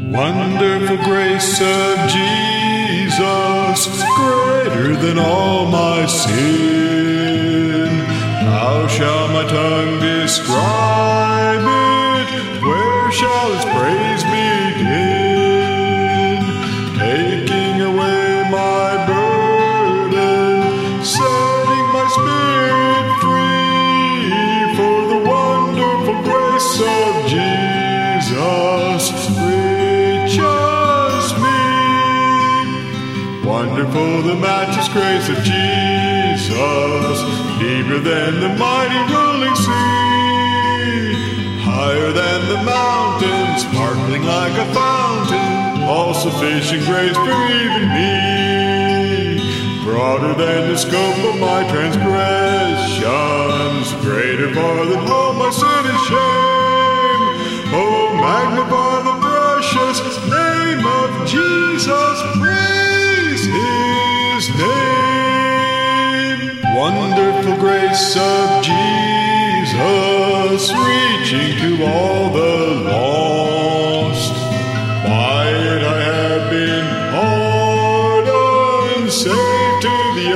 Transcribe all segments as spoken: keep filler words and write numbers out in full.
Wonderful grace of Jesus, greater than all my sin. How shall my tongue describe it? Where shall its praise begin? Taking away my burden, setting my spirit free, for the wonderful grace of Jesus reaches me. Wonderful the matchless grace of Jesus, deeper than the mighty rolling sea, higher than the mountains, sparkling like a fountain, all-sufficient grace for even me, broader than the scope of my transgressions, greater far than all my sin and shame. Oh, magnify the precious name of Jesus, praise His name. Wonderful grace of Jesus, reaching to all the lost. By it I have been pardoned, saved to the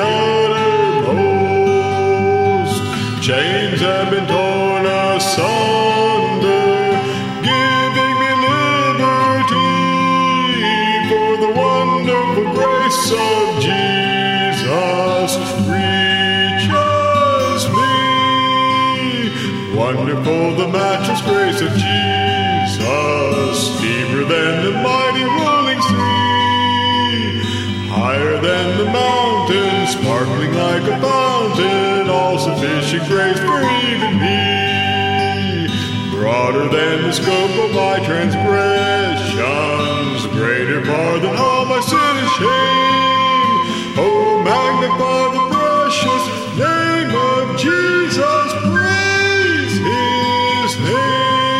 uttermost. Chains have been torn asunder, giving me liberty, for the wonderful grace of Jesus reaches me. Wonderful the matchless grace of Jesus, deeper than the mighty rolling sea, higher than the mountains, sparkling like a fountain, all-sufficient grace for even me, broader than the scope of my transgressions, greater far than all my sin and shame. Oh, magnify the precious name of Jesus, praise His name.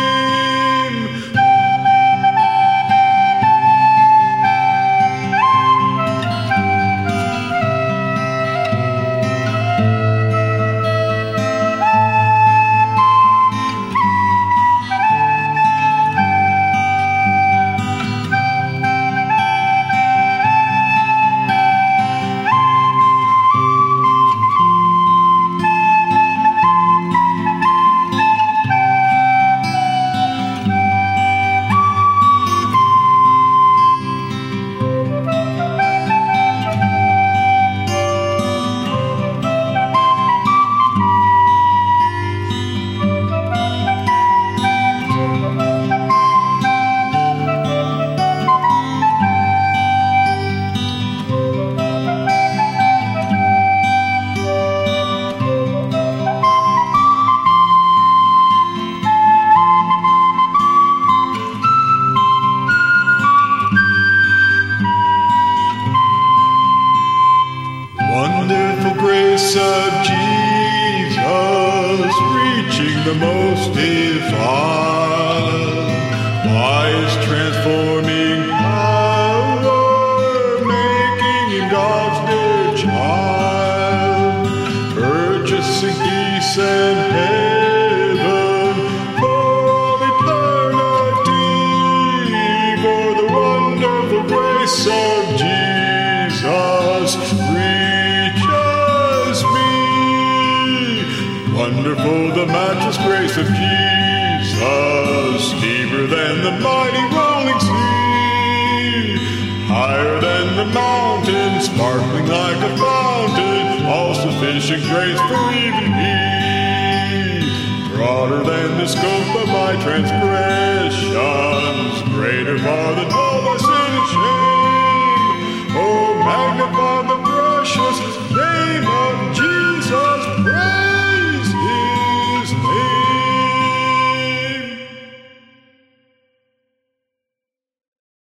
Wonderful grace of Jesus, reaching the most divine, by His transforming power, making Him God's dear child, purchasing peace and heaven for eternity, for the wonderful grace of Jesus reaches me. Wonderful the matchless grace of Jesus, deeper than the mighty rolling sea, higher than the mountains, sparkling like a fountain, all-sufficient grace for even me, broader than the scope of my transgressions, greater far than all my sin and shame. Oh, magnify the precious